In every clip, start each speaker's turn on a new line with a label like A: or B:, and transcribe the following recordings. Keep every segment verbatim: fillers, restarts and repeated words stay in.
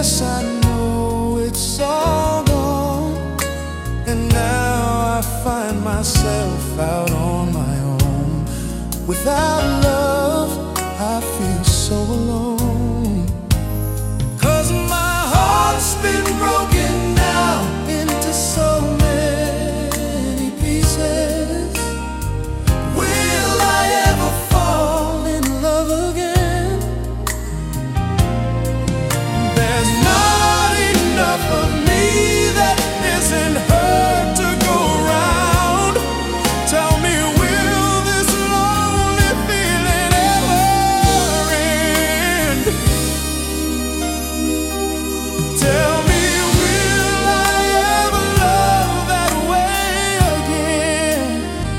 A: Yes, I know it's all gone, and now I find myself out on my own. Without love, I feel so alone. 'Cause my heart's been broken now into so many pieces. Will I ever fall in love again? There's not enough of me that isn't hurt to go around. Tell me, will this lonely feeling ever end? Tell me, will I ever love that way again?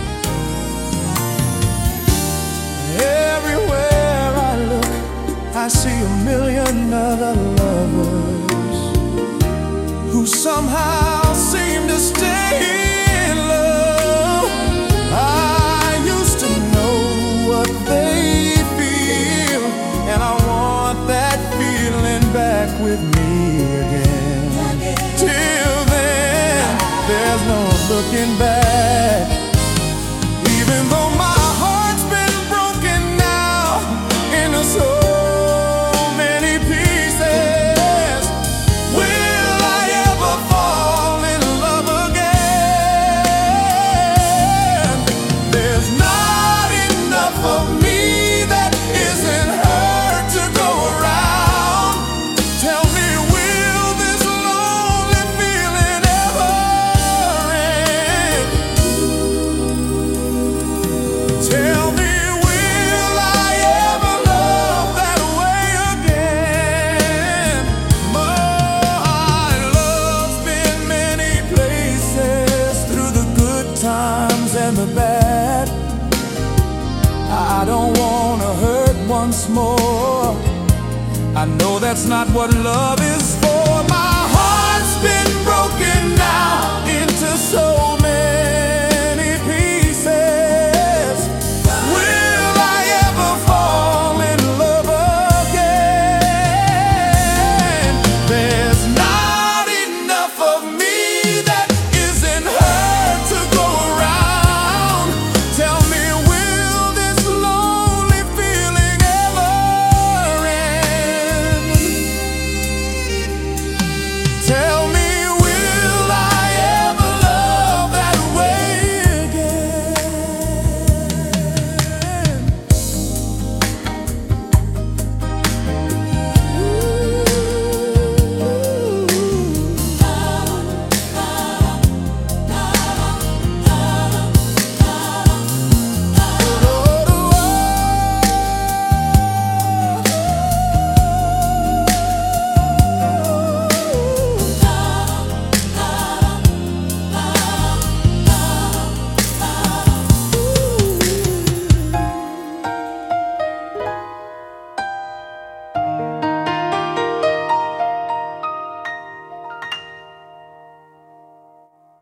A: Everywhere I look, I see a million other lovers who somehow seem to stay in love. I used to know what they feel, and I want that feeling back with me again. Till then, there's no looking back. Even though my heart's been broken now into so many pieces, will I ever fall in love again? There's not enough of me that isn't hurt to go around. Tell me, will this lonely feeling ever end? Tell me, will I ever love that way again? My love's been many places, through the good times and the bad. I don't wanna hurt once more. I know that's not what love is for. My heart's been broken now into so